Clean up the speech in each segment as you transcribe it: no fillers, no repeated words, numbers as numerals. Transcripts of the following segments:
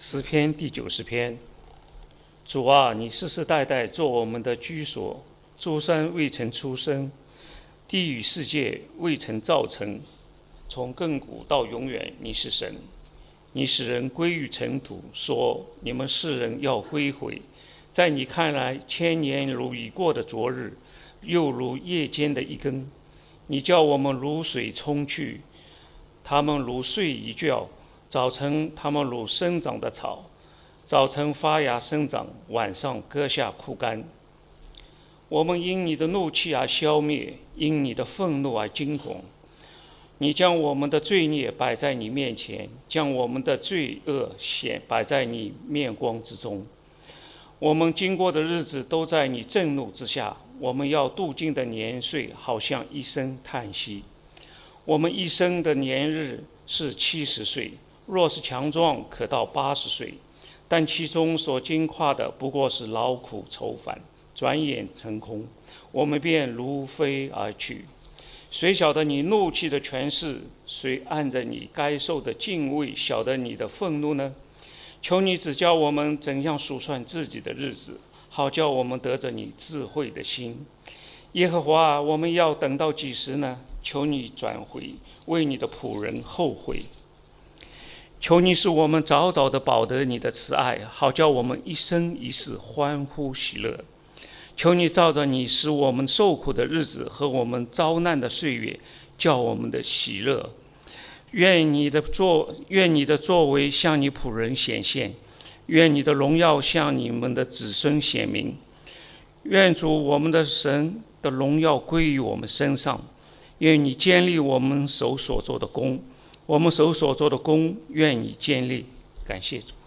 诗篇第90篇。主啊，你世世代代做我们的居所，诸山未曾出生，地与世界未曾造成，从亘古到永远，你是神。你使人归于尘土，说你们世人要归回。在你看来，千年如已过的昨日，又如夜间的一更。你叫我们如水冲去，他们如睡一觉。早晨他们如生长的草，早晨发芽生长，晚上割下枯干。我们因你的怒气而消灭，因你的愤怒而惊恐。你将我们的罪孽摆在你面前，将我们的罪恶摆在你面光之中。我们经过的日子都在你震怒之下，我们要度尽的年岁好像一声叹息。我们一生的年日是70岁，若是强壮可到80岁，但其中所经跨的不过是劳苦愁烦，转眼成空，我们便如飞而去。谁晓得你怒气的权势？谁按着你该受的敬畏晓得你的愤怒呢？求你指教我们怎样数算自己的日子，好叫我们得着你智慧的心。耶和华啊，我们要等到几时呢？求你转回，为你的仆人后悔。求你使我们早早的饱得你的慈爱，好叫我们一生一世欢呼喜乐。求你照着你使我们受苦的日子和我们遭难的岁月，叫我们的喜乐。愿你的作为向你仆人显现，愿你的荣耀向你们的子孙显明。愿主我们的神的荣耀归于我们身上。愿你坚立我们手所做的工，我们手所做的工，愿你坚立。感谢主。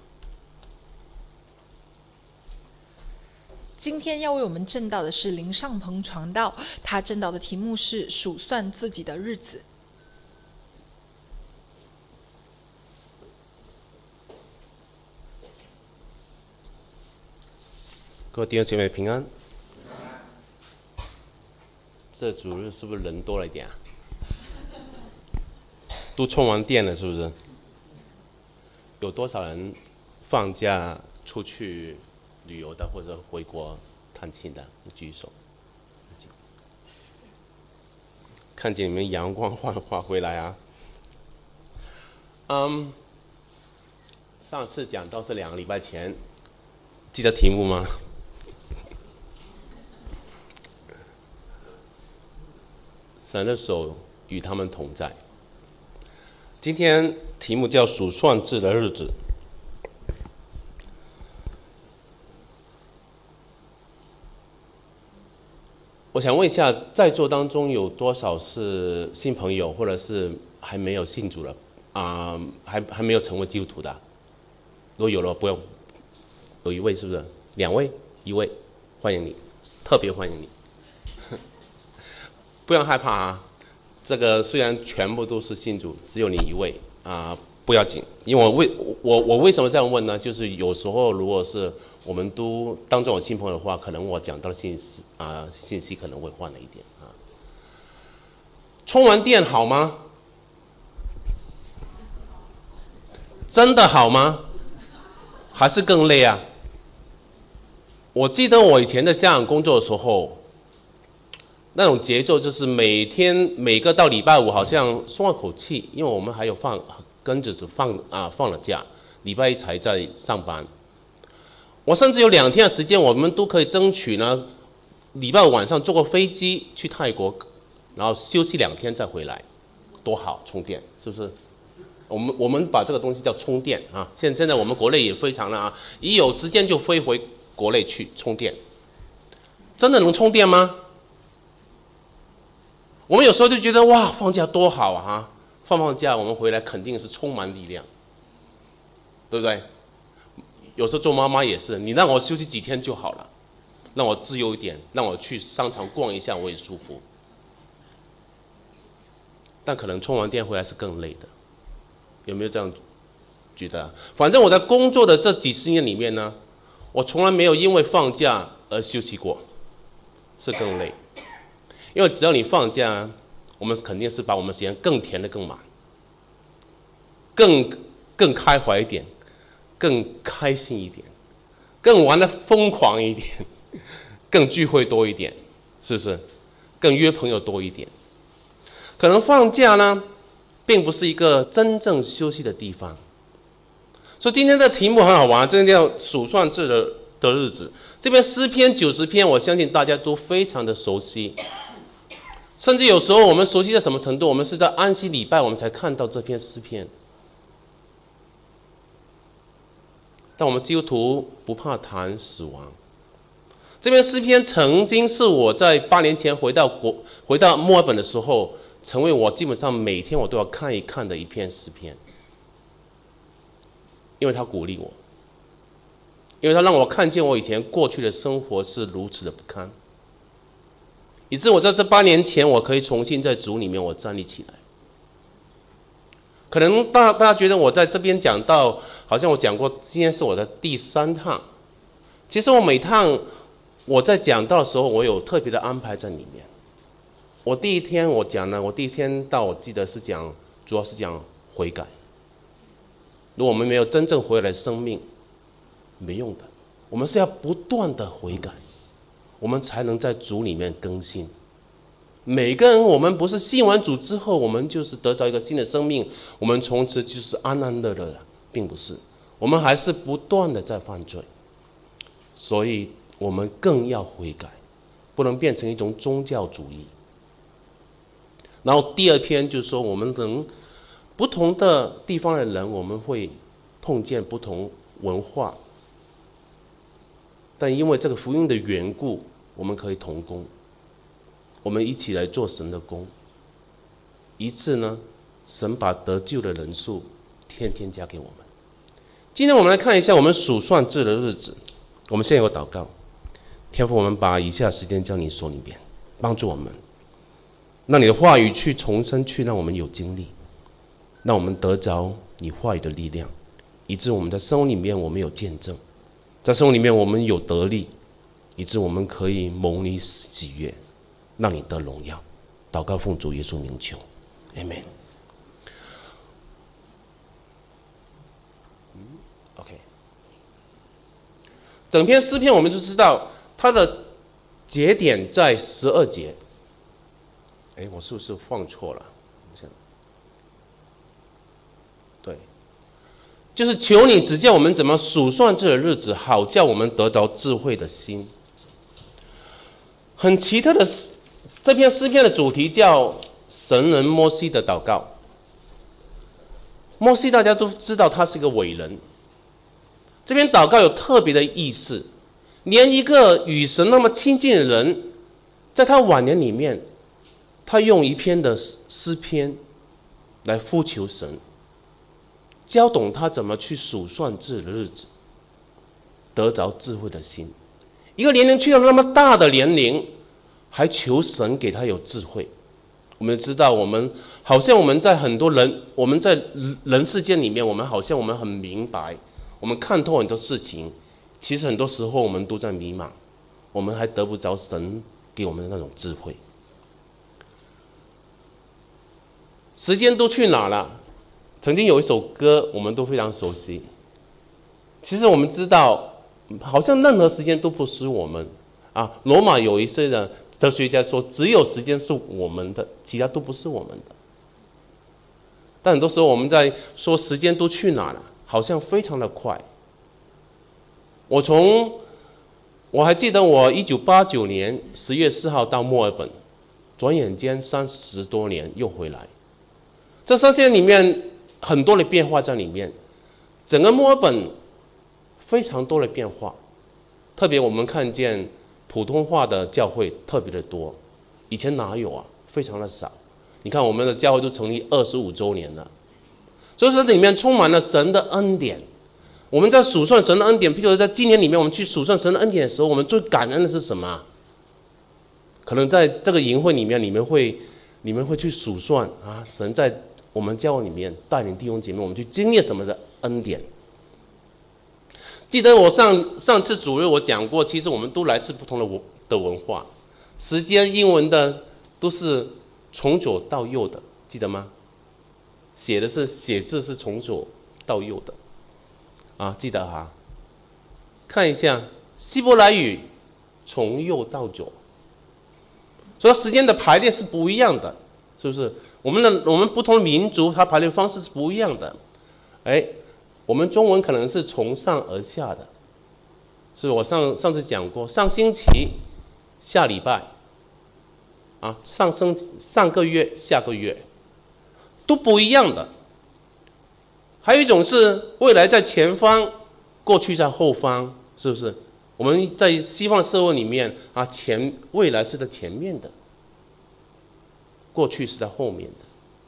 今天要为我们证道的是林尚鹏传道，他证道的题目是数算自己的日子。 各位弟兄姐妹平安。这主日是不是人多了一点啊？都充完电了是不是？有多少人放假出去旅游的或者回国探亲的？你举手。看见你们阳光焕发回来啊。上次讲到是2个礼拜前，记得题目吗？神的手与他们同在。今天题目叫数算自己的日子。我想问一下，在座当中有多少是新朋友，或者是还没有信主了还没有成为基督徒的？如果有了，不用，有一位是不是？2位？1位，欢迎你，特别欢迎你。不要害怕啊，这个虽然全部都是信主，只有你1位不要紧。因为我为什么这样问呢？就是有时候如果是我们都当中有新朋友的话，可能我讲到的信息可能会换了一点啊。充完电好吗？真的好吗？还是更累啊？我记得我以前在香港工作的时候，那种节奏就是每个到礼拜五好像松了口气，因为我们还有跟着放了假，礼拜一才在上班。我甚至有2天的时间，我们都可以争取呢，礼拜五晚上坐个飞机去泰国，然后休息2天再回来，多好，充电，是不是？我们把这个东西叫充电啊。现在我们国内也非常的一有时间就飞回国内去充电。真的能充电吗？我们有时候就觉得哇，放假多好啊！放假我们回来肯定是充满力量，对不对？有时候做妈妈也是，你让我休息几天就好了，让我自由一点，让我去商场逛一下我也舒服。但可能充完电回来是更累的，有没有这样觉得？反正我在工作的这几十年里面呢，我从来没有因为放假而休息过，是更累。因为只要你放假，我们肯定是把我们时间更填得更满，更开怀一点， 更开心一点，更玩得疯狂一点，更聚会多一点，是不是？更约朋友多一点。可能放假呢，并不是一个真正休息的地方。所以今天的题目很好玩，这叫数算制的日子。这边诗篇90篇，我相信大家都非常的熟悉。甚至有时候我们熟悉到什么程度，我们是在安息礼拜我们才看到这篇诗篇。但我们基督徒不怕谈死亡。这篇诗篇曾经是我在8年前回到墨尔本的时候，成为我基本上每天我都要看一看的一篇诗篇。因为他鼓励我，因为他让我看见我以前过去的生活是如此的不堪，以致我在这8年前我可以重新在主里面我站立起来。可能大家觉得我在这边讲到，好像我讲过今天是我的第3趟，其实我每趟我在讲到的时候，我有特别的安排在里面。我第一天我第一天到，我记得是讲，主要是讲悔改。如果我们没有真正回来的生命，没用的。我们是要不断的悔改，我们才能在主里面更新。每个人，我们不是信完主之后，我们就是得着一个新的生命，我们从此就是安安乐乐的，并不是。我们还是不断的在犯罪，所以我们更要悔改，不能变成一种宗教主义。然后第2篇就是说，我们能不同的地方的人，我们会碰见不同文化，但因为这个福音的缘故，我们可以同工，我们一起来做神的工，以致呢，神把得救的人数天天加给我们。今天我们来看一下我们数算制的日子。我们现在有祷告，天父，我们把以下时间交你手里边，帮助我们，让你的话语去重生，去让我们有经历，让我们得着你话语的力量，以致我们在生活里面我们有见证，在生活里面我们有得力，以致我们可以蒙你喜悦，让你得荣耀。祷告奉主耶稣名求 Amen。 OK， 整篇诗篇我们就知道它的节点在12节。我是不是放错了？对，就是求你指教我们怎么数算这个日子，好叫我们得着智慧的心。很奇特的，这篇诗篇的主题叫神人摩西的祷告。摩西大家都知道他是一个伟人，这篇祷告有特别的意思，连一个与神那么亲近的人，在他晚年里面，他用一篇的诗篇来呼求神，教懂他怎么去数算自己的日子，得着智慧的心。一个年龄去到那么大的年龄，还求神给他有智慧。我们知道，好像我们在很多人，我们在人世间里面，我们好像我们很明白，我们看透很多事情，其实很多时候我们都在迷茫，我们还得不着神给我们的那种智慧。时间都去哪了？曾经有一首歌我们都非常熟悉，其实我们知道好像任何时间都不属于我们啊。罗马有一些的哲学家说，只有时间是我们的，其他都不是我们的。但很多时候我们在说时间都去哪了，好像非常的快。我还记得我1989年10月4号到墨尔本，转眼间30多年又回来。这30年里面很多的变化在里面，整个墨尔本非常多的变化，特别我们看见普通话的教会特别的多，以前哪有啊？非常的少。你看我们的教会都成立25周年了，所以说这里面充满了神的恩典。我们在数算神的恩典，譬如在今年里面我们去数算神的恩典的时候，我们最感恩的是什么？可能在这个营会里面，你们会去数算啊，神在我们教会里面带领弟兄姐妹，我们去经历什么的恩典。记得我上次主日我讲过，其实我们都来自不同的文化，时间英文的都是从左到右的，记得吗？写字是从左到右的记得哈，看一下希伯来语从右到左，所以时间的排列是不一样的，是不是？我们不同的民族它排列方式是不一样的。我们中文可能是从上而下的，是我上次讲过，上星期下礼拜上个月下个月都不一样的。还有一种是未来在前方，过去在后方，是不是？我们在西方社会里面未来是在前面的，过去是在后面的。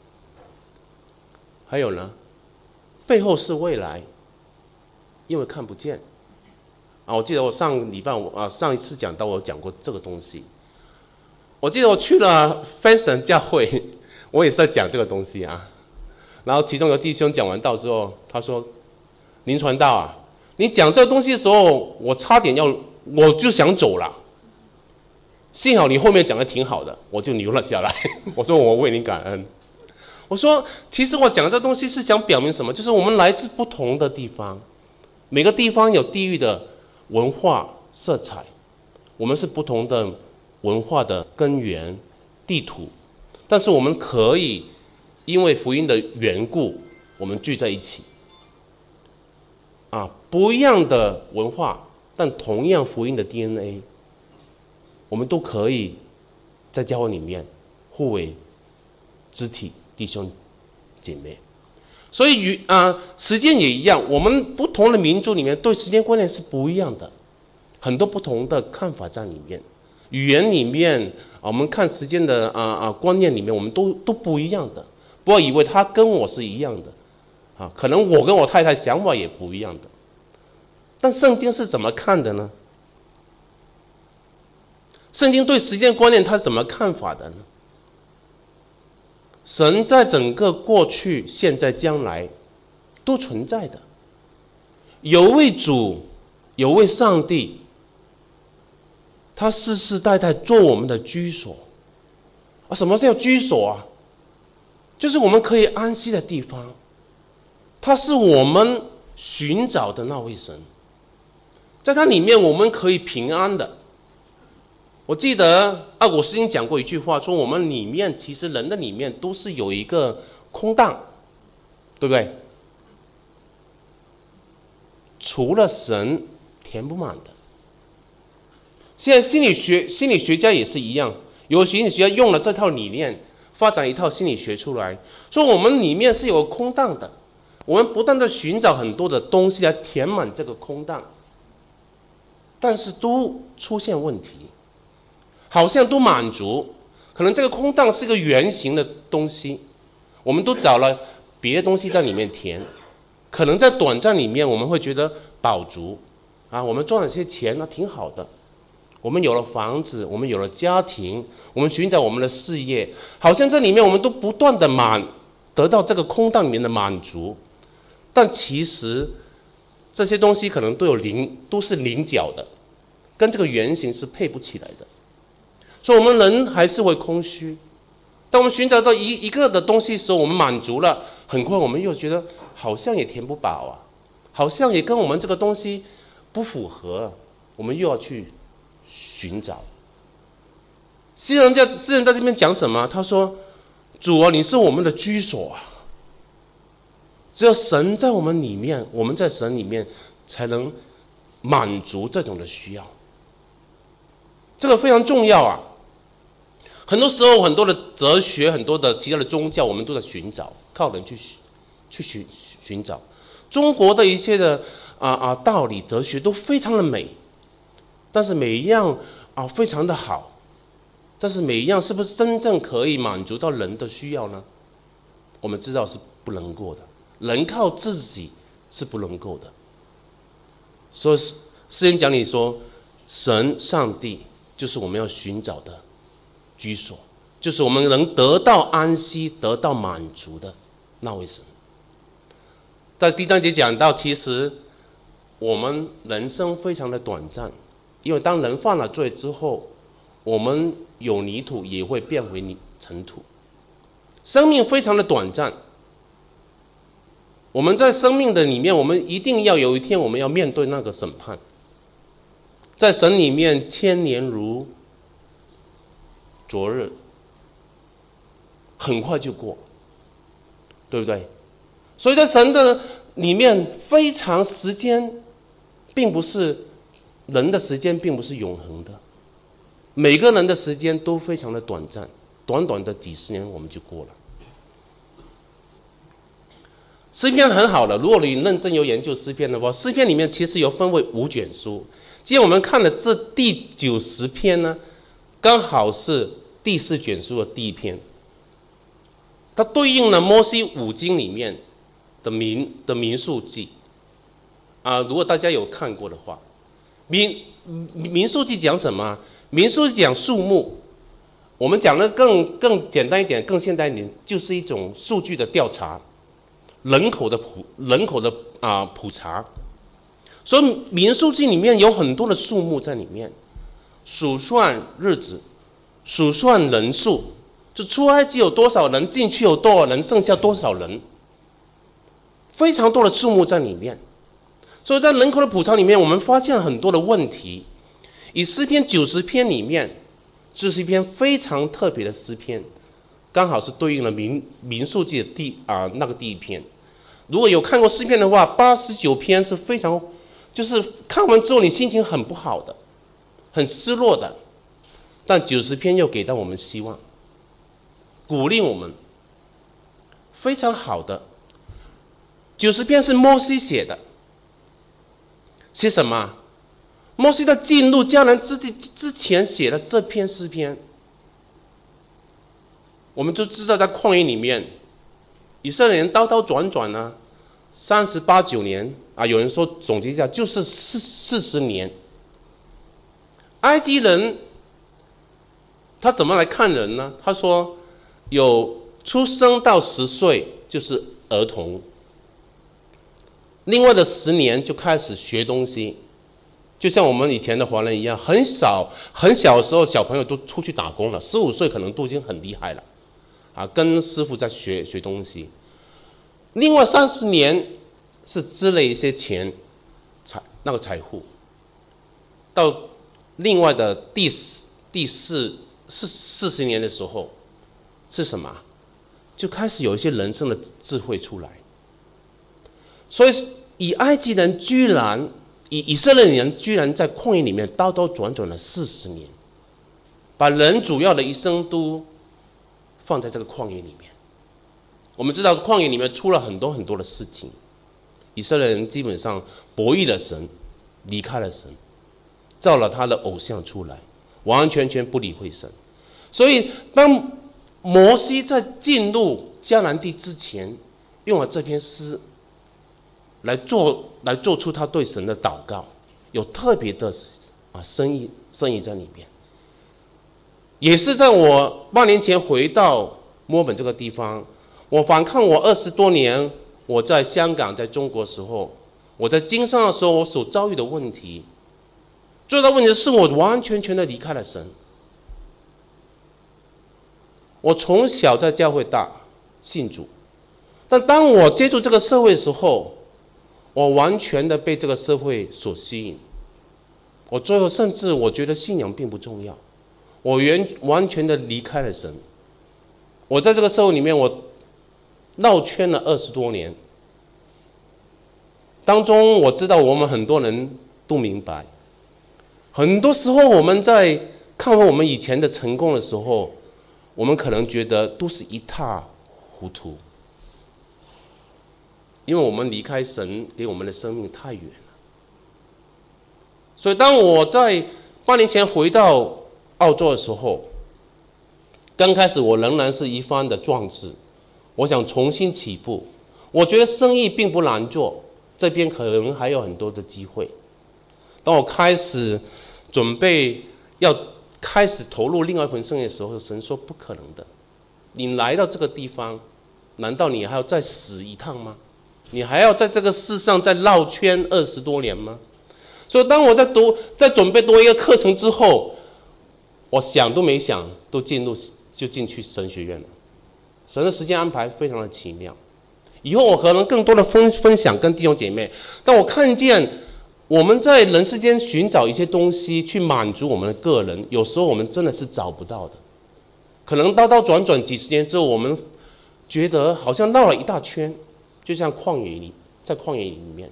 还有呢，背后是未来，因为看不见。我记得我上一次讲到我讲过这个东西。我记得我去了 Fanston 教会，我也是在讲这个东西然后其中有弟兄讲完道之后，他说：“林传道你讲这个东西的时候，我差点我就想走了。幸好你后面讲的挺好的，我就留了下来。”我说我为你感恩。我说其实我讲这东西是想表明什么？就是我们来自不同的地方，每个地方有地域的文化色彩，我们是不同的文化的根源地图，但是我们可以因为福音的缘故，我们聚在一起不一样的文化，但同样福音的 DNA， 我们都可以在教会里面互为肢体弟兄姐妹。所以时间也一样，我们不同的民族里面对时间观念是不一样的，很多不同的看法在里面，语言里面我们看时间的观念里面，我们都不一样的。不要以为他跟我是一样的可能我跟我太太想法也不一样的。但圣经是怎么看的呢？圣经对时间观念它是怎么看法的呢？神在整个过去、现在、将来都存在的，有位主，有位上帝，他世世代代做我们的居所什么叫居所就是我们可以安息的地方，他是我们寻找的那位神，在他里面我们可以平安的。我记得阿古斯丁讲过一句话，说我们里面其实人的里面都是有一个空档，对不对？除了神填不满的。现在心理学家也是一样，有心理学家用了这套理念，发展一套心理学出来，说我们里面是有空档的，我们不断的寻找很多的东西来填满这个空档，但是都出现问题，好像都满足，可能这个空档是个圆形的东西，我们都找了别的东西在里面填，可能在短暂里面我们会觉得饱足我们赚了些钱挺好的，我们有了房子，我们有了家庭，我们寻找我们的事业，好像这里面我们都不断的得到这个空档里面的满足，但其实这些东西可能都是菱角的，跟这个圆形是配不起来的。所以我们人还是会空虚，当我们寻找到一个的东西的时候，我们满足了，很快我们又觉得好像也填不饱好像也跟我们这个东西不符合，我们又要去寻找。诗人在这边讲什么？他说：“主你是我们的居所只有神在我们里面，我们在神里面才能满足这种的需要。”这个非常重要很多时候很多的哲学，很多的其他的宗教，我们都在寻找，靠人去寻找。中国的一些的道理哲学都非常的美，但是每一样非常的好，但是每一样是不是真正可以满足到人的需要呢？我们知道是不能够的，人靠自己是不能够的。所以诗人讲你说，神上帝就是我们要寻找的居所，就是我们能得到安息得到满足的那位神。在第三节讲到，其实我们人生非常的短暂，因为当人犯了罪之后，我们有泥土也会变回尘土，生命非常的短暂。 我们在生命的里面，我们一定要有一天我们要面对那个审判。在神里面，千年如昨日，很快就过，对不对？所以在神的里面，非常时间并不是人的时间，并不是永恒的，每个人的时间都非常的短暂，短短的几十年我们就过了。诗篇很好的，如果你认真有研究诗篇的话，诗篇里面其实有分为5卷书。今天我们看的这第90篇呢，刚好是第4卷书的第1篇，它对应了摩西5经里面的民数记如果大家有看过的话，民数记讲什么？民数记讲数目，我们讲的更简单一点，更现代一点，就是一种数据的调查，人口的普查。所以民数记里面有很多的数目在里面，数算日子，数算人数，就出埃及有多少人，进去有多少人，剩下多少人，非常多的数目在里面。所以在人口的普查里面，我们发现很多的问题。以诗篇90篇里面，这是一篇非常特别的诗篇，刚好是对应了民数记的第1篇。如果有看过诗篇的话，89篇是非常，就是看完之后你心情很不好的，很失落的，但90篇又给到我们希望，鼓励我们，非常好的。90篇是摩西写的，写什么？摩西在进入迦南之地之前写的这篇诗篇。我们都知道在旷野里面，以色列人刀刀转转呢，38、9年有人说总结一下就是40年。埃及人他怎么来看人呢？他说有出生到10岁就是儿童，另外的10年就开始学东西，就像我们以前的华人一样，很小的时候小朋友都出去打工了，15岁可能都已经很厉害了跟师傅在学东西。另外30年是积累一些钱，财富，到另外的第40年的时候是什么？就开始有一些人生的智慧出来。所以以埃及人居然，以色列人居然在旷野里面刀刀转转了40年，把人主要的一生都放在这个旷野里面。我们知道旷野里面出了很多很多的事情，以色列人基本上驳逆了神，离开了神，造了他的偶像出来，完完全全不理会神。所以当摩西在进入迦南地之前，用了这篇诗来做出他对神的祷告，有特别的深意在里面。也是在我8年前回到墨尔本这个地方，我反看我20多年我在香港在中国时候，我在经商的时候我所遭遇的问题，最大的问题是我完完全全的离开了神。我从小在教会信主，但当我接触这个社会的时候，我完全的被这个社会所吸引，我最后甚至我觉得信仰并不重要，我完全的离开了神。我在这个社会里面我绕圈了20多年，当中我知道我们很多人都明白，很多时候我们在看完我们以前的成功的时候，我们可能觉得都是一塌糊涂，因为我们离开神给我们的生命太远了。所以当我在8年前回到澳洲的时候，刚开始我仍然是一番的壮志，我想重新起步，我觉得生意并不难做，这边可能还有很多的机会。当我开始准备要开始投入另外一份生意的时候，神说不可能的，你来到这个地方，难道你还要再死一趟吗？你还要在这个世上再绕圈20多年吗？所以当我在准备多一个课程之后，我想都没想就进去神学院了。神的时间安排非常的奇妙， 以后我可能更多的分享跟弟兄姐妹。当我看见我们在人世间寻找一些东西去满足我们的个人，有时候我们真的是找不到的。可能兜兜转转几十年之后，我们觉得好像绕了一大圈，就像在旷野里面，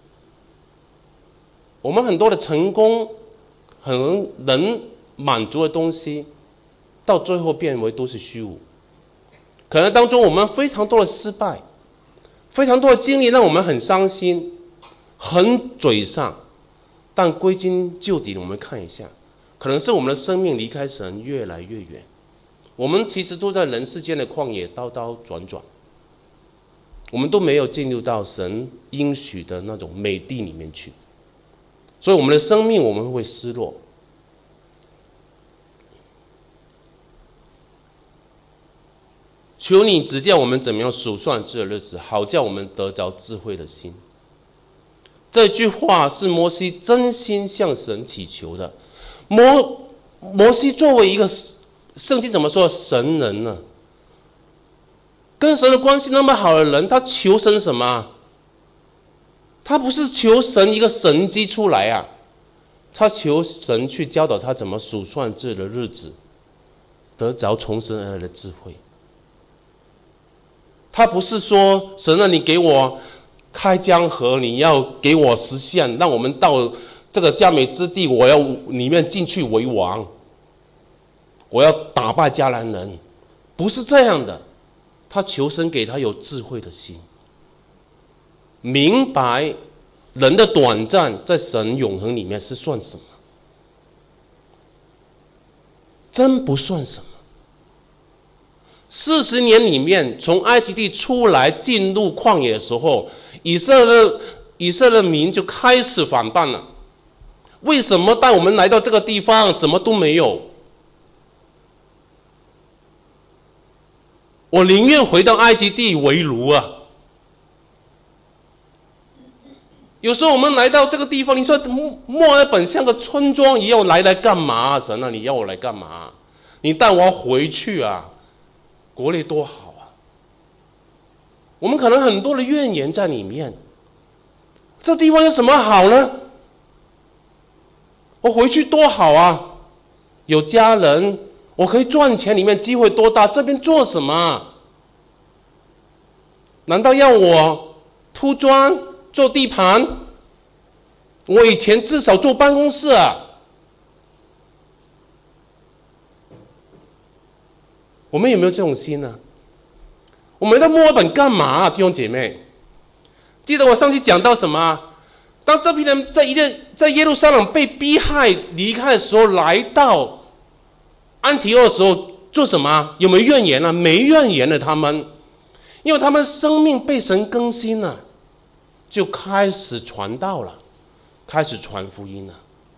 我们很多的成功，很能满足的东西，到最后变为都是虚无。可能当中我们非常多的失败，非常多的经历让我们很伤心，很沮丧。但归根究底，我们看一下，可能是我们的生命离开神越来越远。我们其实都在人世间的旷野兜兜转转，我们都没有进入到神应许的那种美地里面去，所以我们的生命我们会失落。求你指教我们怎么样数算这日子，好叫我们得着智慧的心。这句话是摩西真心向神祈求的。摩西作为一个圣经怎么说神人呢？跟神的关系那么好的人，他求神什么？他不是求神一个神迹出来啊，他求神去教导他怎么数算这的日子，得着从神而来的智慧。他不是说神啊，你给我开江河，你要给我实现，让我们到这个迦美之地，我要里面进去为王，我要打败迦南人，不是这样的。他求神给他有智慧的心，明白人的短暂在神永恒里面是算什么，真不算什么。40年里面，从埃及地出来进入旷野的时候，以色列民就开始反叛了。为什么带我们来到这个地方什么都没有？我宁愿回到埃及地为奴啊！有时候我们来到这个地方，你说墨尔本像个村庄一样，来干嘛？神啊，你要我来干嘛？你带我回去啊！国内多好啊！我们可能很多的怨言在里面。这地方有什么好呢？我回去多好啊！有家人，我可以赚钱，里面机会多大？这边做什么？难道要我铺砖做地盘？我以前至少坐办公室啊。我们有没有这种心呢？我们到墨尔本干嘛啊，弟兄姐妹？记得我上期讲到什么？当这批人在耶路撒冷被逼害离开的时候，来到安提阿的时候做什么？有没有怨言啊？没怨言的他们，因为他们生命被神更新了，就开始传道了，开始传福音了。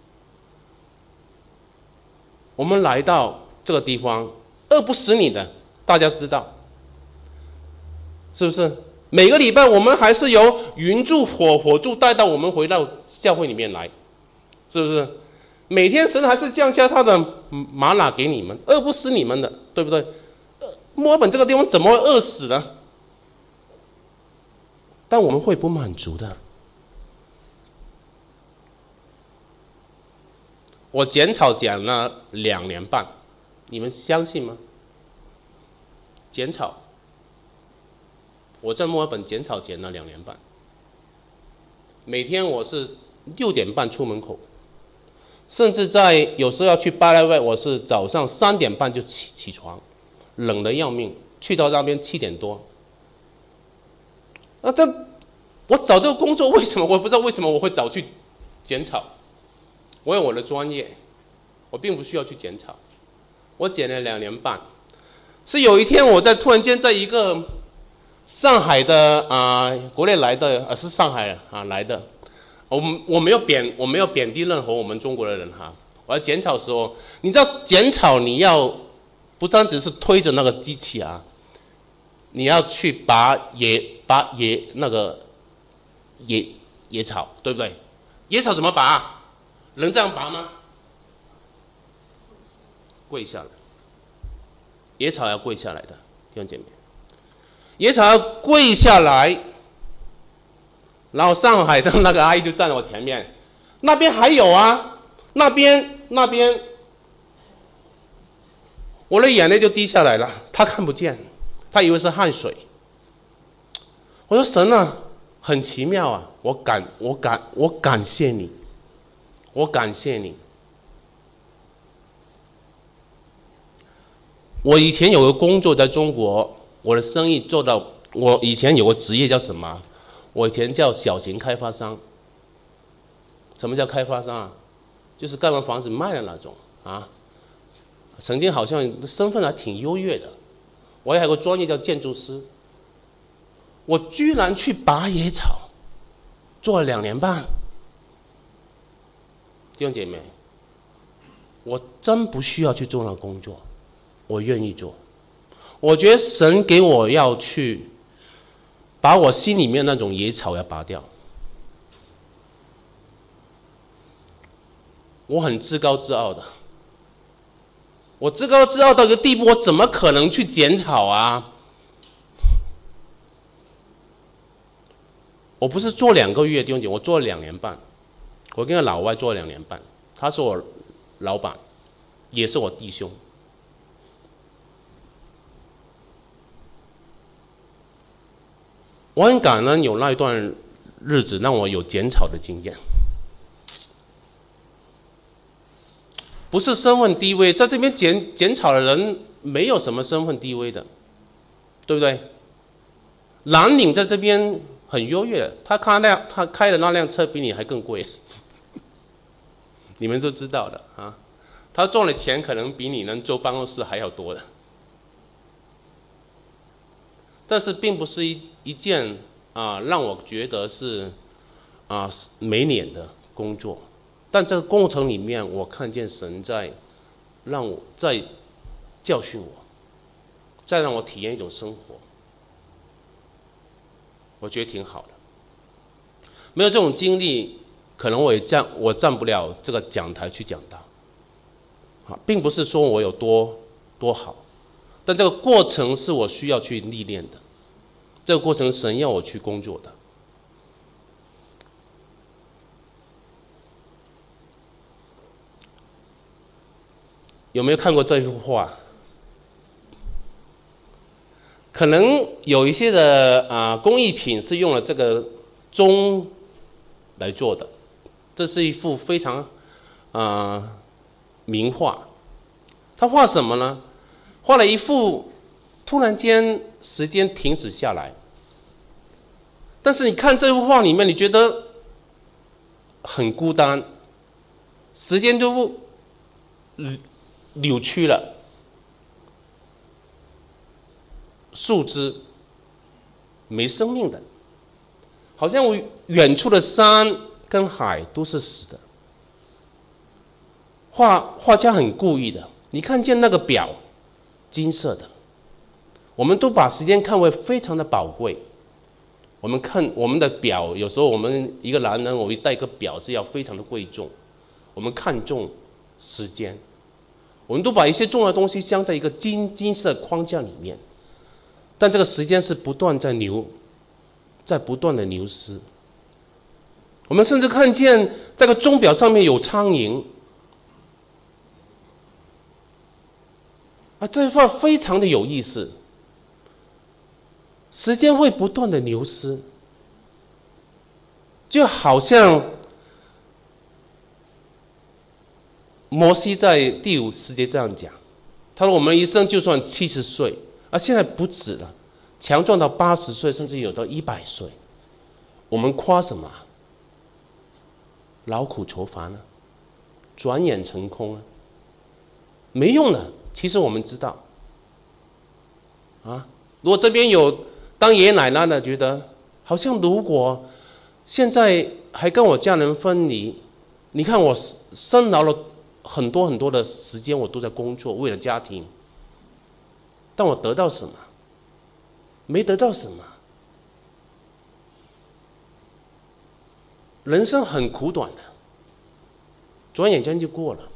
我们来到这个地方，饿不死你的，大家知道，是不是？每个礼拜我们还是由云柱火柱带到我们回到教会里面来，是不是？每天神还是降下他的玛瑙给你们，饿不死你们的，对不对？墨尔本这个地方怎么会饿死呢？但我们会不满足的。我剪草剪了2年半，你们相信吗？剪草，我在墨尔本剪草剪了2年半，每天我是6点半出门口，甚至有时候要去巴莱威，我是早上3点半就起床，冷得要命，去到那边7点多。我找这个工作为什么？我不知道为什么我会找去剪草。我有我的专业，我并不需要去剪草。我剪了2年半，是有一天我突然间在一个上海的国内来的是上海来的，我没有贬低任何我们中国的人哈。我在剪草的时候，你知道剪草你要不单只是推着那个机器啊，你要去拔野草，对不对？野草怎么拔？能这样拔吗？跪下来，野草要跪下来的，弟兄姐妹。 野草要跪下来，然后上海的那个阿姨就站在我前面，那边还有啊，那边，我的眼泪就滴下来了，她看不见，她以为是汗水。我说神啊，很奇妙啊，我感谢你，我感谢你。我以前有个工作在中国，我的生意做到，我以前有个职业叫什么？我以前叫小型开发商。什么叫开发商啊？就是盖完房子卖的那种啊。曾经好像身份还挺优越的。我还有个专业叫建筑师。我居然去拔野草，做了2年半。弟兄姐妹，我真不需要去做那工作，我愿意做。我觉得神给我要去把我心里面那种野草要拔掉。我很自高自傲的，我自高自傲到一个地步，我怎么可能去剪草啊？我不是做2个月，弟兄姐妹，我做了2年半。我跟个老外做了2年半，他是我老板，也是我弟兄。我很感恩有那一段日子让我有剪草的经验。不是身份低微，在这边剪草的人没有什么身份低微的，对不对？蓝领在这边很优越的，他开的那辆车比你还更贵，你们都知道的啊。他赚的钱可能比你能坐办公室还要多的。但是并不是一件让我觉得是没脸的工作。但这个过程里面，我看见神在教训我，再让我体验一种生活，我觉得挺好的。没有这种经历，可能我站不了这个讲台去讲道。并不是说我有多好，但这个过程是我需要去历练的，这个过程神要我去工作的。有没有看过这幅画？可能有一些的工艺品是用了这个钟来做的。这是一幅非常名画。他画什么呢？画了一幅突然间时间停止下来。但是你看这幅画里面，你觉得很孤单，时间就扭曲了，树枝没生命的，好像远处的山跟海都是死的。画家很故意的，你看见那个表，金色的，我们都把时间看为非常的宝贵。我们看我们的表，有时候我们一个男人，我们戴一个表是要非常的贵重，我们看重时间，我们都把一些重要的东西镶在一个金色框架里面，但这个时间是不断的流失。我们甚至看见这个钟表上面有苍蝇，这一块非常的有意思。时间会不断的流失，就好像摩西在第50节这样讲，他说我们一生就算70岁，现在不止了，强壮到80岁，甚至有到100岁，我们夸什么？劳苦愁烦啊，转眼成空啊，没用的。其实我们知道如果这边有当爷爷奶奶的，觉得好像如果现在还跟我家人分离，你看我辛劳了很多的时间，我都在工作，为了家庭，但我得到什么？没得到什么。人生很苦短的，转眼间就过了。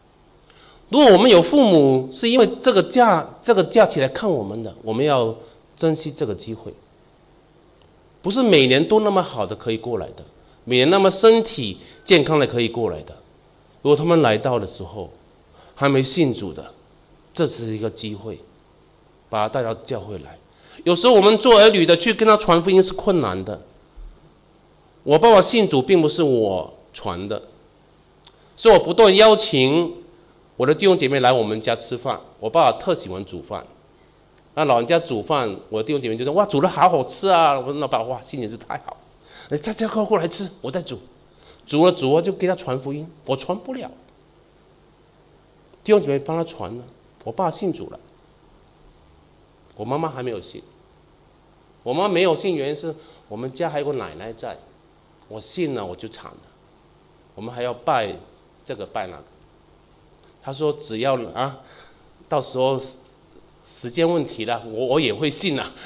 如果我们有父母是因为这个假期来看我们的，我们要珍惜这个机会。不是每年都那么好的可以过来的，每年那么身体健康的可以过来的。如果他们来到的时候还没信主的，这是一个机会，把他带到教会来。有时候我们做儿女的去跟他传福音是困难的。我爸爸信主并不是我传的，是我不断邀请我的弟兄姐妹来我们家吃饭。我爸爸特喜欢煮饭，那老人家煮饭，我的弟兄姐妹就说哇煮得好好吃啊。我说老爸哇心情是太好，大家过来吃，我在煮，煮了就给他传福音。我传不了，弟兄姐妹帮他传了。我爸信主了，我妈妈还没有信。我妈没有信原因是我们家还有个奶奶在，我信了我就惨了，我们还要拜这个拜那个。他说只要到时候时间问题了，我也会信啊。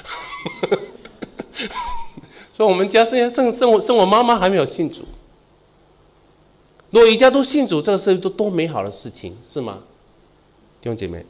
所以我们家现在剩我妈妈还没有信主。如果一家都信主，这个社会都多美好的事情，是吗？弟兄姐妹，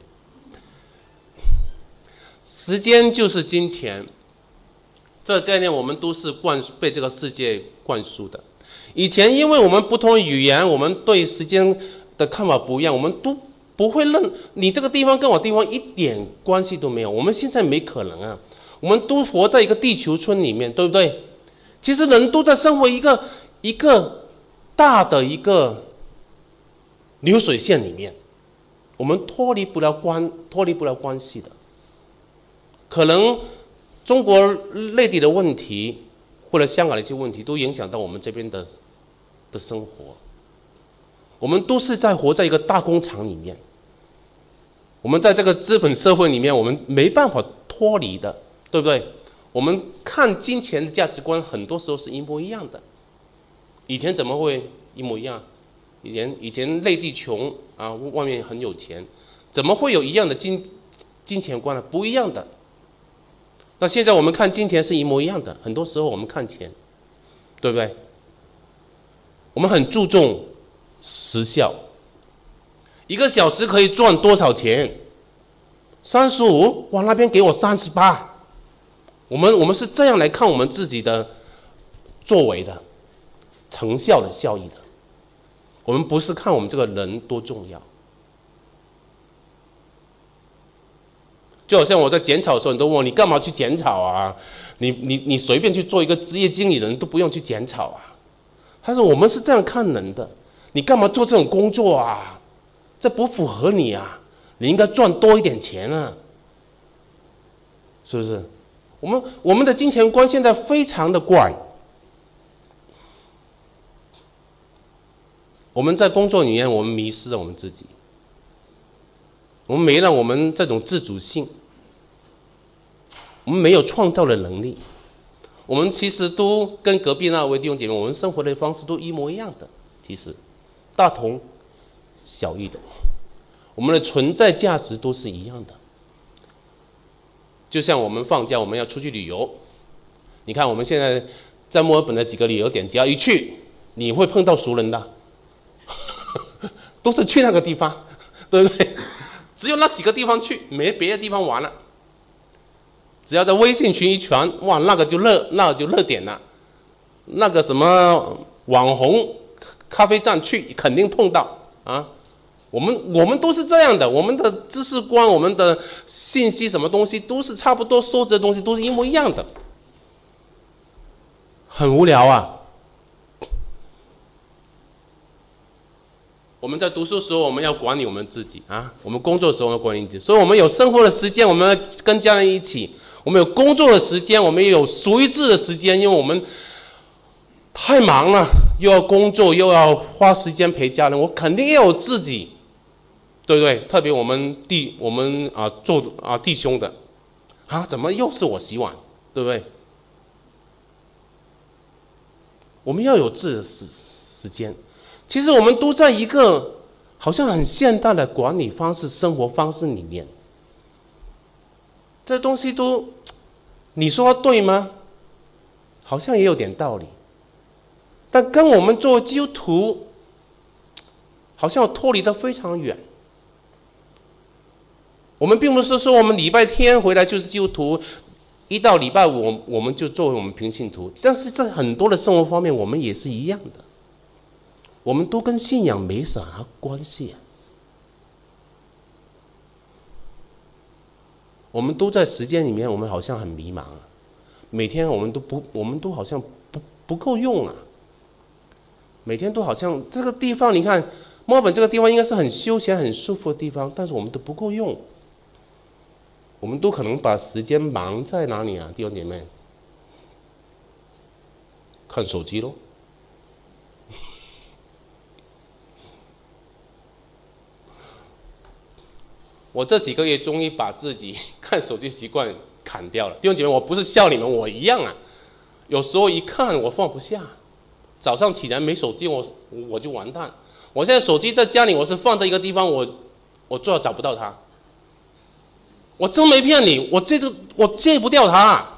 时间就是金钱，这个概念我们都是被这个世界灌输的。以前因为我们不同语言，我们对时间的看法不一样，我们都不会你这个地方跟我地方一点关系都没有。我们现在没可能啊，我们都活在一个地球村里面，对不对？其实人都在生活一个大的一个流水线里面，我们脱离不了关系的。可能中国内地的问题或者香港的一些问题都影响到我们这边的生活。我们都是活在一个大工厂里面，我们在这个资本社会里面，我们没办法脱离的，对不对？我们看金钱的价值观很多时候是一模一样的。以前怎么会一模一样？以前内地穷啊，外面很有钱，怎么会有一样的金钱观呢？不一样的。那现在我们看金钱是一模一样的，很多时候我们看钱，对不对？我们很注重时效，一个小时可以赚多少钱？35，哇，那边给我38。我们是这样来看我们自己的作为的成效的效益的。我们不是看我们这个人多重要。就好像我在剪草的时候，你都问我你干嘛去剪草啊？你随便去做一个职业经理人都不用去剪草啊。他说我们是这样看人的，你干嘛做这种工作啊？这不符合你啊，你应该赚多一点钱啊，是不是？我们的金钱观现在非常的怪。我们在工作里面，我们迷失了我们自己，我们没了我们这种自主性，我们没有创造的能力。我们其实都跟隔壁那位弟兄姐妹，我们生活的方式都一模一样的，其实大同小异的，我们的存在价值都是一样的。就像我们放假我们要出去旅游，你看我们现在在墨尔本的几个旅游点，只要一去你会碰到熟人的，都是去那个地方，对不对？只有那几个地方去，没别的地方玩了。只要在微信群一传，哇，那个就热点了。那个什么网红咖啡站去肯定碰到啊。我们都是这样的，我们的知识观，我们的信息什么东西都是差不多，收集的东西都是一模一样的，很无聊啊。我们在读书的时候，我们要管理我们自己啊；我们工作的时候要管理自己，所以我们有生活的时间，我们要跟家人一起；我们有工作的时间，我们也有属于自己的时间，因为我们太忙了，又要工作，又要花时间陪家人，我肯定要有自己，对不对？特别我们弟兄的啊，怎么又是我洗碗，对不对？我们要有自己的时间。其实我们都在一个好像很现代的管理方式、生活方式里面，这东西都，你说对吗？好像也有点道理，但跟我们作为基督徒，好像脱离得非常远。我们并不是说我们礼拜天回来就是基督徒， 一到礼拜五我们就作为我们平信徒，但是在很多的生活方面我们也是一样的，我们都跟信仰没啥关系我们都在时间里面，我们好像很迷茫每天我们都好像不够用每天都好像这个地方，你看墨尔本这个地方应该是很休闲很舒服的地方，但是我们都不够用，我们都可能把时间忙在哪里弟兄姐妹？看手机咯。我这几个月终于把自己看手机习惯砍掉了，弟兄姐妹，我不是笑你们，我一样有时候一看我放不下，早上起来没手机我就完蛋。我现在手机在家里我是放在一个地方，我最好找不到它。我真没骗你，我戒不掉它。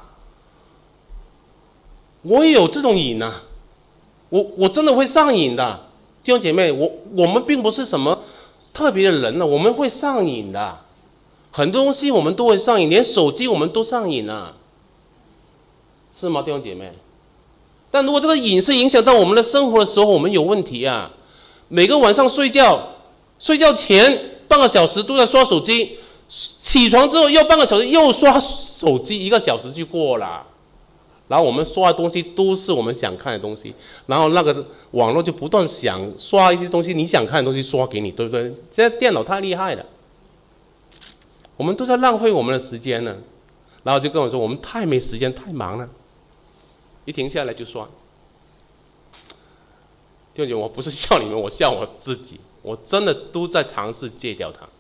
我也有这种瘾我真的会上瘾的，弟兄姐妹，我们并不是什么特别的人我们会上瘾的，很多东西我们都会上瘾，连手机我们都上瘾是吗，弟兄姐妹？但如果这个瘾是影响到我们的生活的时候，我们有问题每个晚上睡觉前半个小时都在刷手机，起床之后又半个小时又刷手机，1个小时就过了。然后我们刷的东西都是我们想看的东西，然后那个网络就不断想刷一些东西，你想看的东西刷给你，对不对？现在电脑太厉害了，我们都在浪费我们的时间呢。然后就跟我说我们太没时间，太忙了，一停下来就刷。弟兄姐妹，我不是笑你们，我笑我自己，我真的都在尝试戒掉它。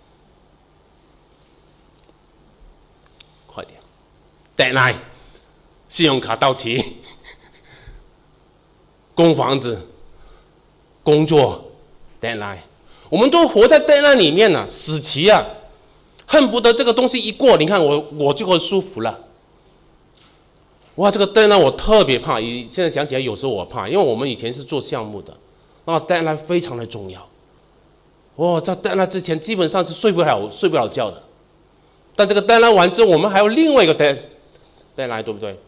快点 ，deadline， 信用卡到期，供房子，工作 ，deadline， 我们都活在 deadline 里面死期恨不得这个东西一过，你看我就会舒服了。哇，这个 deadline 我特别怕，现在想起来有时候我怕，因为我们以前是做项目的deadline 非常的重要。在 deadline 之前基本上是睡不了觉的。但这个 deadline 完之后，我们还有另外一个 deadline， 对不对？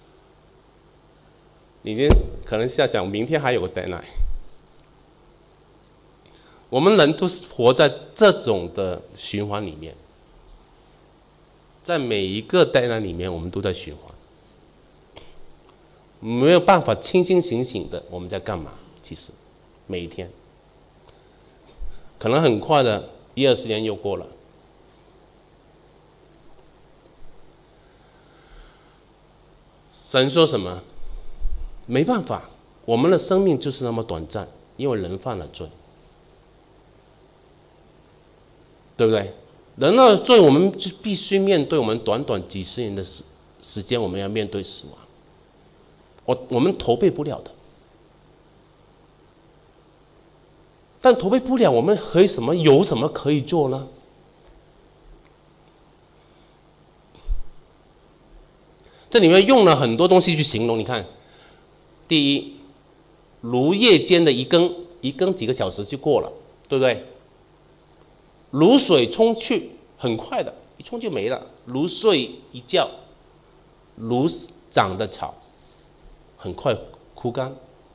你可能在想明天还有个 deadline。我们人都是活在这种的循环里面，在每一个 deadline 里面我们都在循环，没有办法清清醒醒的我们在干嘛。其实每一天可能很快的10-20年又过了。神说什么？没办法，我们的生命就是那么短暂，因为人犯了罪，对不对？人的罪，我们就必须面对，我们短短几十年的时间，我们要面对死亡，我们逃避不了的。但逃避不了，我们有什么可以做呢？这里面用了很多东西去形容，你看，第一，如夜间的一更几个小时就过了，对不对？如水冲去，很快的，一冲就没了。如睡一觉，如长的草，很快枯干。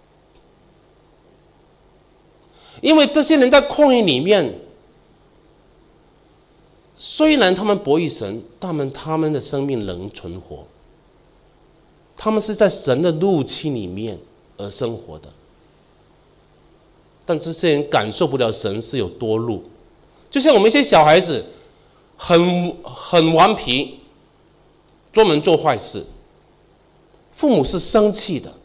因为这些人在旷野里面，虽然他们悖逆神，但他们的生命能存活。他们是在神的怒气里面而生活的，但这些人感受不了神是有多怒。就像我们一些小孩子很顽皮，专门做坏事，父母是生气的，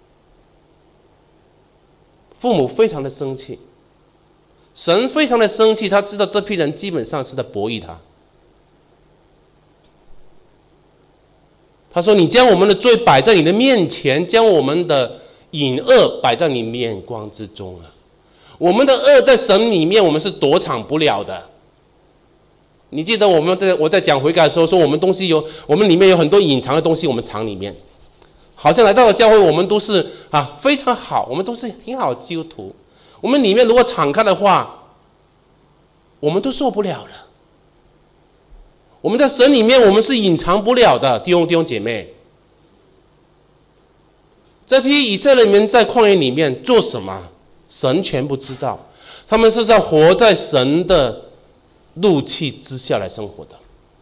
父母非常的生气，神非常的生气，他知道这批人基本上是在悖逆他。他说：“你将我们的罪摆在你的面前，将我们的隐恶摆在你面光之中我们的恶在神里面，我们是躲藏不了的。你记得我在讲悔改的时候说，我们里面有很多隐藏的东西，我们藏里面。好像来到了教会，我们都是非常好，我们都是挺好的基督徒。我们里面如果敞开的话，我们都受不了了。 我们在神里面，我们是隐藏不了的，弟兄姐妹。这批以色列人在旷野里面做什么？神全部知道，他们是在活在神的怒气之下来生活的。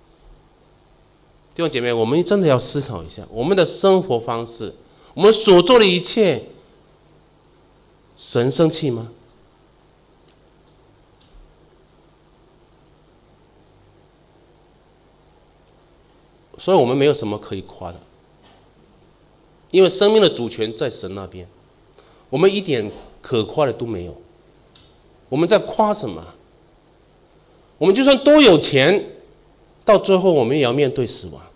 弟兄姐妹，我们真的要思考一下，我们的生活方式，我们所做的一切，神生气吗？所以我们没有什么可以夸的，因为生命的主权在神那边，我们一点可夸的都没有。我们在夸什么？我们就算多有钱，到最后我们也要面对死亡。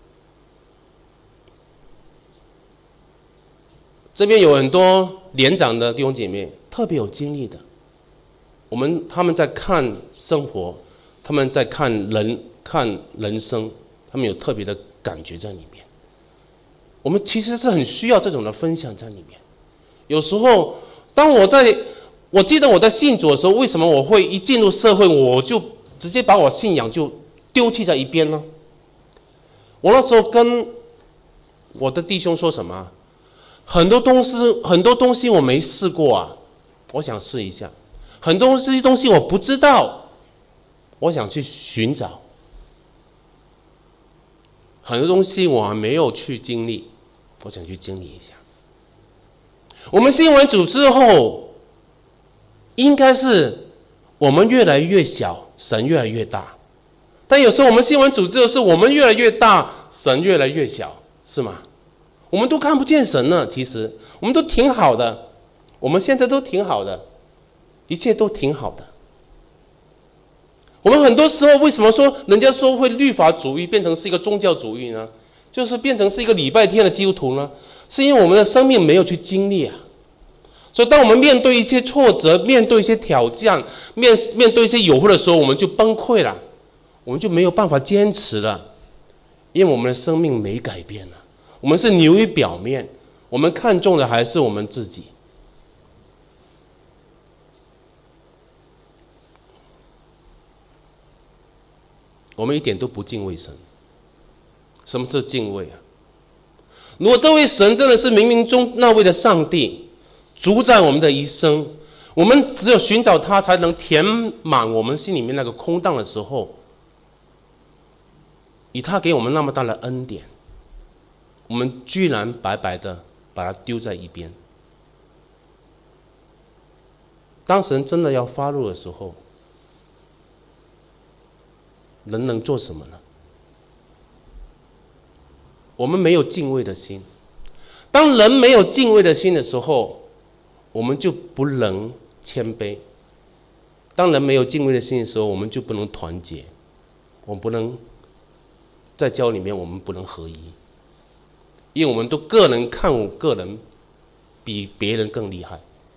这边有很多年长的弟兄姐妹，特别有经历的，他们在看生活，他们在看人生，他们有特别的感觉在里面。我们其实是很需要这种的分享在里面。有时候，当我记得我在信主的时候，为什么我会一进入社会，我就直接把我信仰就丢弃在一边呢？我那时候跟我的弟兄说什么？很多东西我没试过啊，我想试一下。很多东西我不知道，我想去寻找。很多东西我还没有去经历，我想去经历一下。我们信完主之后，应该是我们越来越小，神越来越大。但有时候我们信完主之后，是我们越来越大，神越来越小，是吗？我们都看不见神了，其实我们都挺好的，我们现在都挺好的，一切都挺好的。我们很多时候为什么说人家说会律法主义变成是一个宗教主义呢？就是变成是一个礼拜天的基督徒呢？是因为我们的生命没有去经历啊。所以当我们面对一些挫折，面对一些挑战，面对一些诱惑的时候，我们就崩溃了，我们就没有办法坚持了，因为我们的生命没改变了。我们是流于表面，我们看重的还是我们自己。我们一点都不敬畏神。什么是敬畏啊？如果这位神真的是冥冥中那位的上帝，主宰我们的一生，我们只有寻找他才能填满我们心里面那个空荡的时候，以他给我们那么大的恩典，我们居然白白的把它丢在一边。当神真的要发怒的时候，人能做什么呢？我们没有敬畏的心。当人没有敬畏的心的时候，我们就不能谦卑。当人没有敬畏的心的时候，我们就不能团结，我们不能在教里面，我们不能合一，因为我们都个人看我个人比别人更厉害。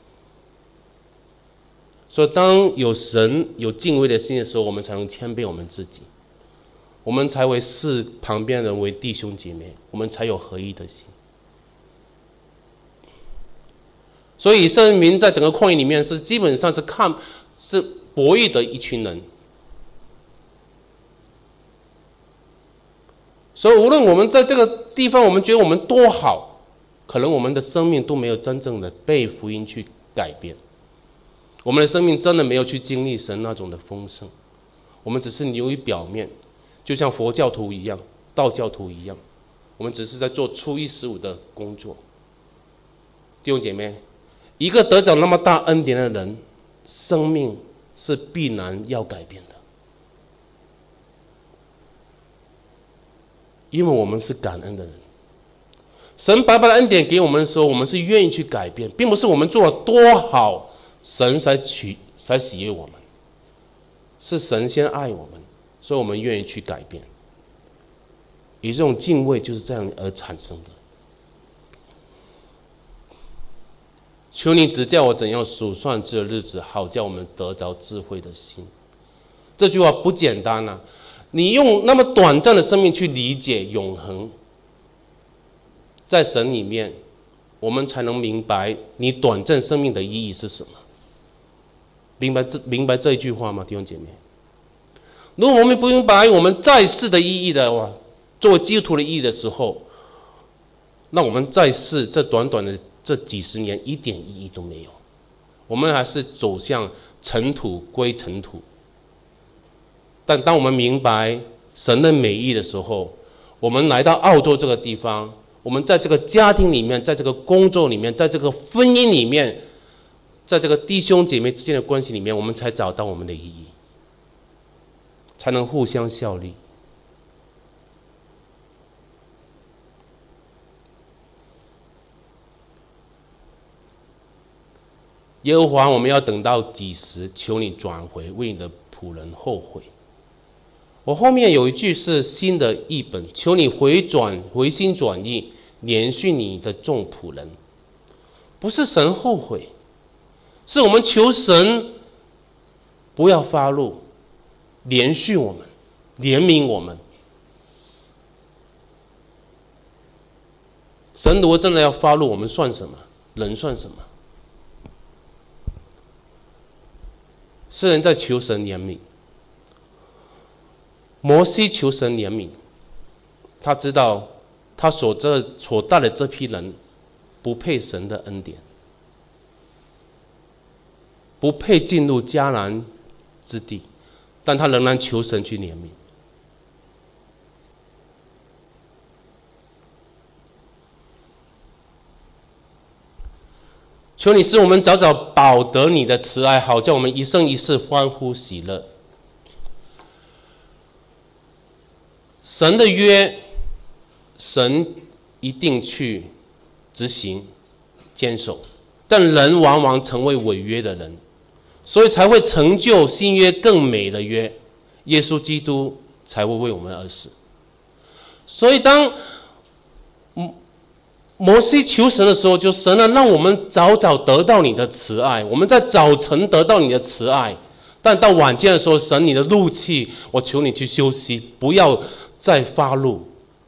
所以当有神有敬畏的心的时候，我们才能谦卑我们自己，我们才会视旁边人为弟兄姐妹，我们才有合一的心。所以以色列民在整个旷野里面是基本上是博弈的一群人。所以无论我们在这个地方我们觉得我们多好，可能我们的生命都没有真正的被福音去改变，我们的生命真的没有去经历神那种的丰盛，我们只是流于表面，就像佛教徒一样，道教徒一样，我们只是在做初一十五的工作。弟兄姐妹，一个得着那么大恩典的人，生命是必然要改变的，因为我们是感恩的人。神白白的恩典给我们的时候，我们是愿意去改变，并不是我们做了多好，神才喜悦我们，是神先爱我们，所以我们愿意去改变。以这种敬畏就是这样而产生的。求你指教我怎样数算这日子，好叫我们得着智慧的心。这句话不简单啊，你用那么短暂的生命去理解永恒，在神里面我们才能明白你短暂生命的意义是什么。明白这一句话吗，弟兄姐妹？ 如果我们不明白我们在世的意义的话，作为基督徒的意义的时候，那我们在世这短短的这几十年一点意义都没有，我们还是走向尘土归尘土。但当我们明白神的美意的时候，我们来到澳洲这个地方，我们在这个家庭里面，在这个工作里面，在这个婚姻里面，在这个弟兄姐妹之间的关系里面，我们才找到我们的意义，才能互相效力。耶和华，我们要等到几时？求你转回，为你的仆人后悔。我后面有一句是新的译本，求你回心转意，连续你的众仆人。不是神后悔，是我们求神不要发怒，连续我们，怜悯我们。神如果真的要发怒，我们算什么？人算什么？诗人在求神怜悯，摩西求神怜悯，他知道他所带的这批人不配神的恩典，不配进入迦南之地，但他仍然求神去怜悯。求你使我们早早饱得你的慈爱，好叫我们一生一世欢呼喜乐。神的约，神一定去执行坚守，但人往往成为违约的人，所以才会成就新约更美的约，耶稣基督才会为我们而死。所以当摩西求神的时候，就神啊，让我们早早得到你的慈爱，我们在早晨得到你的慈爱，但到晚间的时候，神你的怒气，我求你去休息，不要再发怒。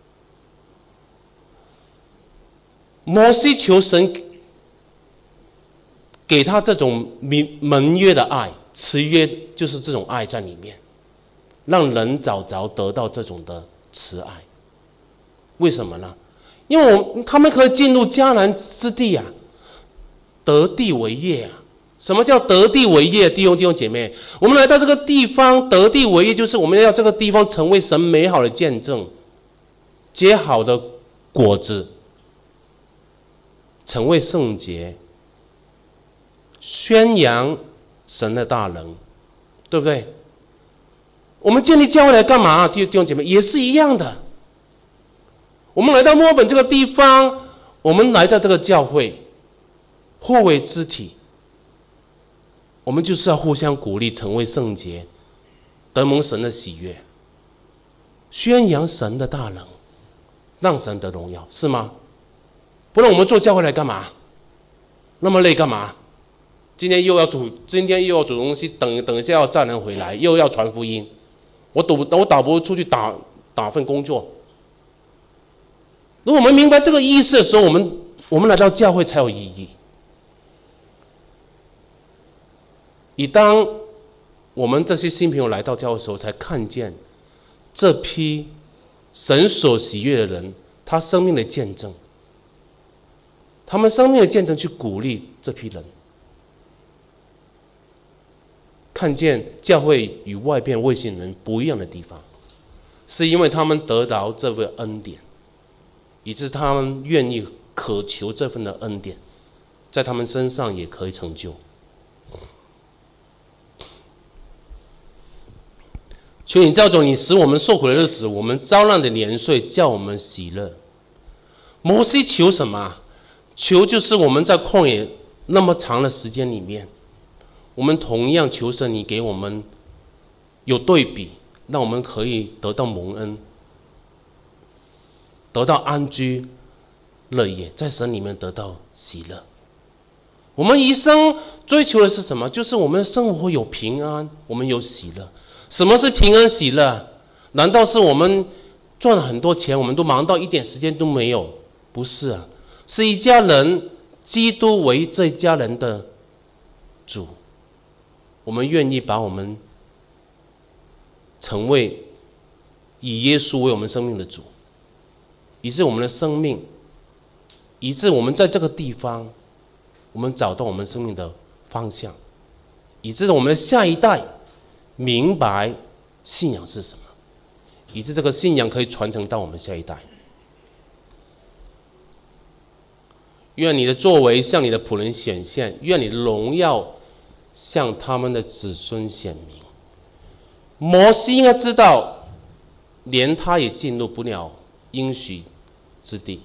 摩西求神给他这种盟约的爱，慈约就是这种爱在里面，让人早早得到这种的慈爱。为什么呢？因为他们可以进入迦南之地啊，得地为业啊。什么叫得地为业？弟兄姐妹，我们来到这个地方得地为业，就是我们要这个地方成为神美好的见证，结好的果子，成为圣洁，宣扬神的大能，对不对？我们建立教会来干嘛？弟兄姐妹，也是一样的。我们来到墨尔本这个地方，我们来到这个教会，互为肢体，我们就是要互相鼓励，成为圣洁，得蒙神的喜悦，宣扬神的大能，让神得荣耀，是吗？不然我们做教会来干嘛？那么累干嘛？今天又要煮东西，等一下要载人回来，又要传福音，我倒不如出去打份工作。如果我们明白这个意思的时候，我们来到教会才有意义。当我们这些新朋友来到教会的时候，才看见这批神所喜悦的人，他生命的见证，他们生命的见证去鼓励这批人，看见教会与外边未信人不一样的地方，是因为他们得到这份恩典，以致他们愿意渴求这份的恩典，在他们身上也可以成就。求你照着你使我们受苦的日子，我们遭难的年岁，叫我们喜乐。摩西求什么？求就是我们在旷野那么长的时间里面，我们同样求神你给我们有对比，让我们可以得到蒙恩，得到安居乐业，在神里面得到喜乐。我们一生追求的是什么？就是我们的生活有平安，我们有喜乐。什么是平安喜乐？难道是我们赚了很多钱，我们都忙到一点时间都没有？不是啊，是一家人，基督为这一家人的主，我们愿意把我们成为以耶稣为我们生命的主，以致我们的生命，以致我们在这个地方，我们找到我们生命的方向，以致我们的下一代明白信仰是什么，以致这个信仰可以传承到我们下一代。愿你的作为向你的仆人显现，愿你的荣耀向他们的子孙显明。摩西应该知道，连他也进入不了应许之地，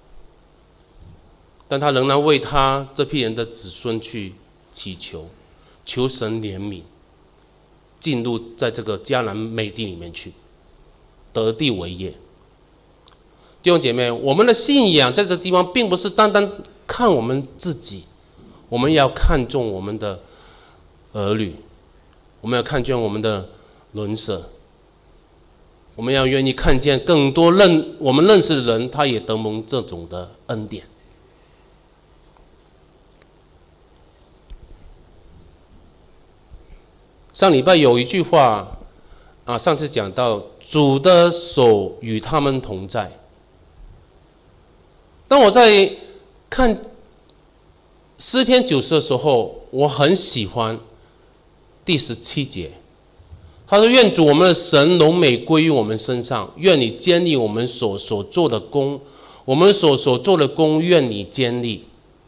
但他仍然为他这批人的子孙去祈求，求神怜悯，进入在这个迦南美地里面去，得地为业。弟兄姐妹，我们的信仰在这个地方并不是单单看我们自己，我们要看重我们的儿女，我们要看重我们的邻舍，我们要愿意看见更多我们认识的人，他也得蒙这种的恩典。上礼拜有一句话上次讲到主的手与他们同在。当我在看诗篇90的时候，我很喜欢第17节，他说愿主我们的神荣美归于我们身上，愿你坚立我们所做的工，我们所做的工愿你坚立。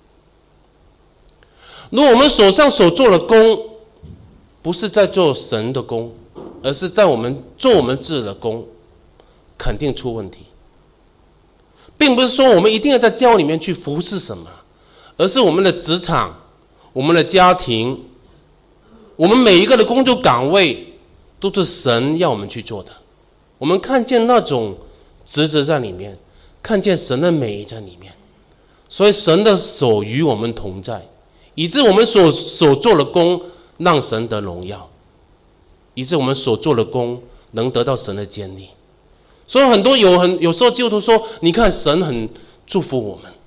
如果我们手上所做的工不是在做神的工，而是在做我们自己的工，肯定出问题。并不是说我们一定要在教会里面去服侍什么，而是我们的职场，我们的家庭，我们每一个的工作岗位都是神要我们去做的。我们看见那种职责在里面，看见神的美在里面，所以神的手与我们同在，以致我们所做的工让神得荣耀，以致我们所做的工能得到神的坚立。所以有时候基督徒说，你看神很祝福我们。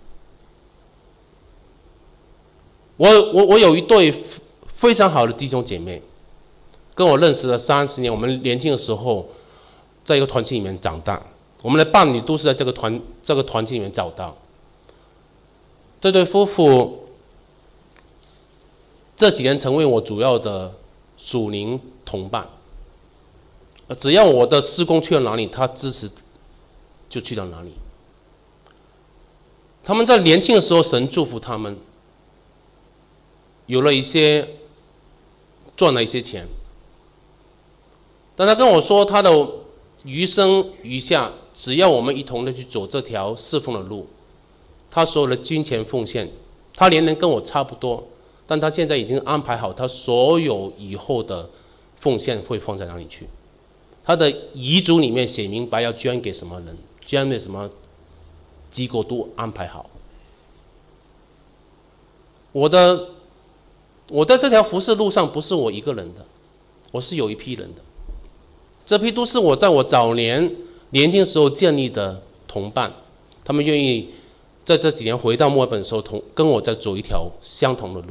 我有一对非常好的弟兄姐妹，跟我认识了30年，我们年轻的时候在一个团体里面长大，我们的伴侣都是在这个团体里面找到。这对夫妇这几年成为我主要的属灵同伴，只要我的事工去到哪里，他支持就去到哪里。他们在年轻的时候，神祝福他们，赚了一些钱。但他跟我说，他的余生余下，只要我们一同的去走这条侍奉的路，他所有的金钱奉献，他年龄跟我差不多，但他现在已经安排好，他所有以后的奉献会放在哪里去。他的遗嘱里面写明白要捐给什么人，捐给什么机构都安排好。我在这条服事路上不是我一个人的，我是有一批人的，这批都是我在我早年轻的时候建立的同伴，他们愿意在这几年回到墨尔本的时候跟我再走一条相同的路。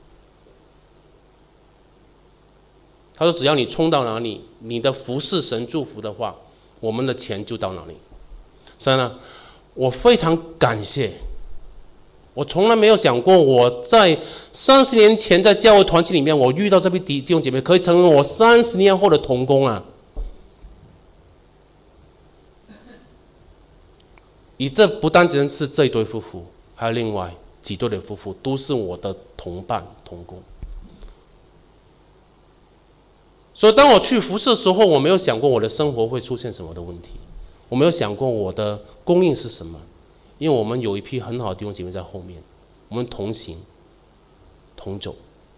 他说只要你冲到哪里，你的服事神祝福的话，我们的钱就到哪里。所以呢，我非常感谢，我从来没有想过我在30年前在教会团体里面我遇到这批弟兄姐妹可以成为我30年后的同工啊。这不单只是这一对夫妇，还有另外几对的夫妇都是我的同伴同工。所以当我去服侍的时候，我没有想过我的生活会出现什么的问题，我没有想过我的供应是什么，因为我们有一批很好的弟兄姐妹在后面，我们同行同走。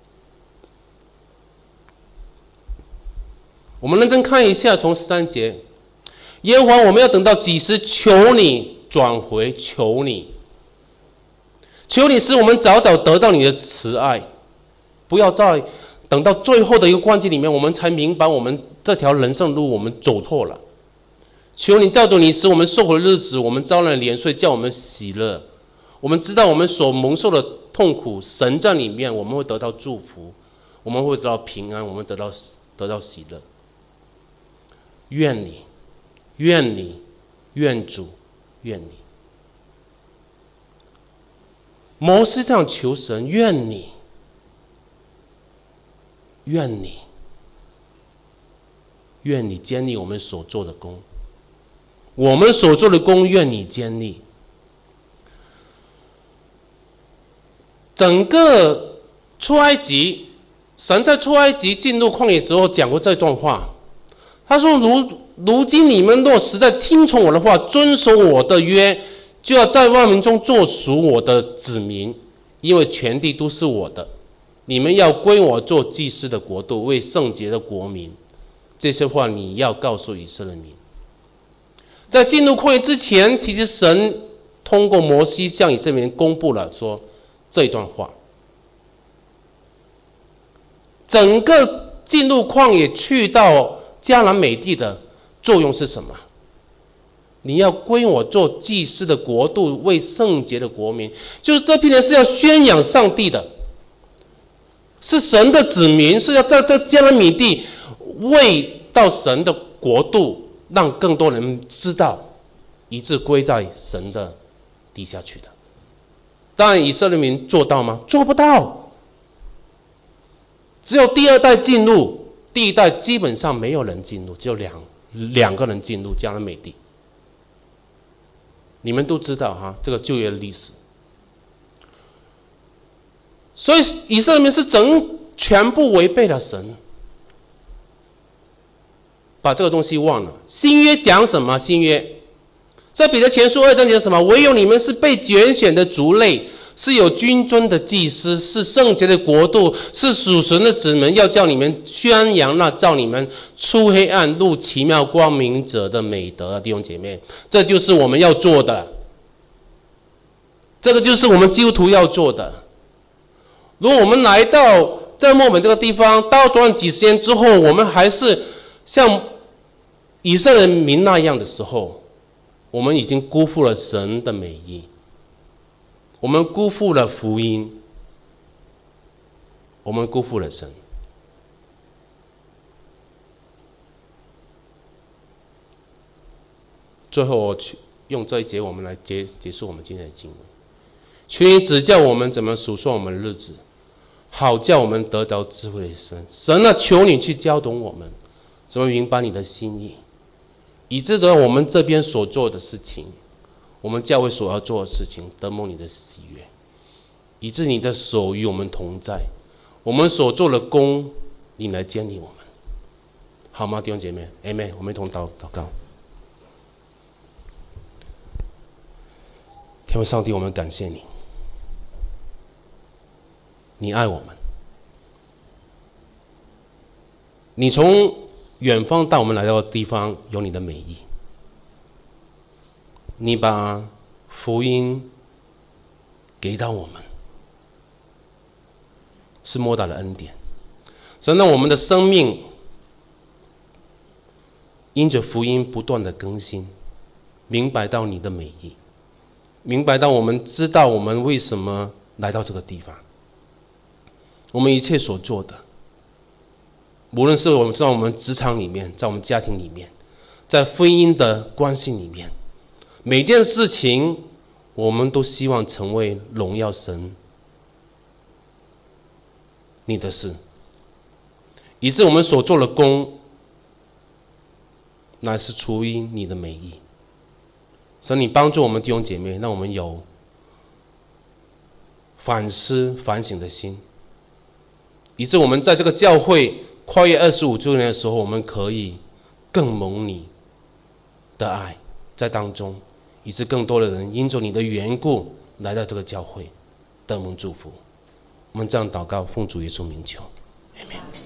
我们认真看一下从13节，耶和华我们要等到几时？求你转回，求你使我们早早得到你的慈爱，不要再等到最后的一个关节里面，我们才明白我们这条人生路我们走错了。求你照着你使我们受苦的日子，我们遭难连岁，叫我们喜乐。我们知道我们所蒙受的痛苦，神在里面我们会得到祝福，我们会得到平安，我们得到喜乐。 愿你，愿你，愿主，愿你。摩西这样求神，愿你，愿你，愿你坚立我们所做的工，我们所做的工愿你坚立。整个出埃及，神在出埃及进入旷野之后讲过这段话，他说如今你们若实在听从我的话，遵守我的约，就要在万民中做属我的子民，因为全地都是我的，你们要归我做祭司的国度，为圣洁的国民。这些话你要告诉以色列民。在进入旷野之前，其实神通过摩西向以色列民公布了说这一段话。整个进入旷野去到迦南美地的作用是什么？你要归我做祭司的国度，为圣洁的国民。就是这批人是要宣扬上帝的，是神的子民，是要在这迦南美地为到神的国度，让更多人知道，以致归在神的底下去的。当然以色列民做到吗？做不到。只有第二代进入，第一代基本上没有人进入，只有两个人进入迦南美地。你们都知道哈，这个旧约的历史。所以以色列民是全部违背了神，把这个东西忘了。新约讲什么？新约在彼得前书2章讲什么？唯有你们是被拣选的族类，是有君尊的祭司，是圣洁的国度，是属神的子民，要叫你们宣扬那照你们出黑暗入奇妙光明者的美德。弟兄姐妹，这就是我们要做的，这个就是我们基督徒要做的。如果我们来到在墨本这个地方，到短短几十年之后，我们还是像以色列民那样的时候，我们已经辜负了神的美意，我们辜负了福音，我们辜负了神。最后我用这一节我们来结束我们今天的经文。求你指教我们怎么数算我们的日子，好叫我们得着智慧的神。神啊，求你去教懂我们怎么明白你的心意，以致得我们这边所做的事情，我们教会所要做的事情得蒙你的喜悦，以致你的手与我们同在，我们所做的功你来建立我们，好吗？弟兄姐妹 Amen。 我们一同祷告。天父上帝，我们感谢你，你爱我们，你从远方带我们来到的地方有你的美意，你把福音给到我们，是莫大的恩典。神让我们的生命因着福音不断的更新，明白到你的美意，明白到我们知道我们为什么来到这个地方，我们一切所做的，无论是我们在我们职场里面，在我们家庭里面，在婚姻的关系里面，每件事情我们都希望成为荣耀神你的事，以致我们所做的功乃是出于你的美意。神，你帮助我们弟兄姐妹，让我们有反思反省的心，以致我们在这个教会跨越25周年的时候，我们可以更蒙你的爱在当中，以致更多的人因着你的缘故来到这个教会，得蒙祝福。我们这样祷告，奉主耶稣名求，阿们。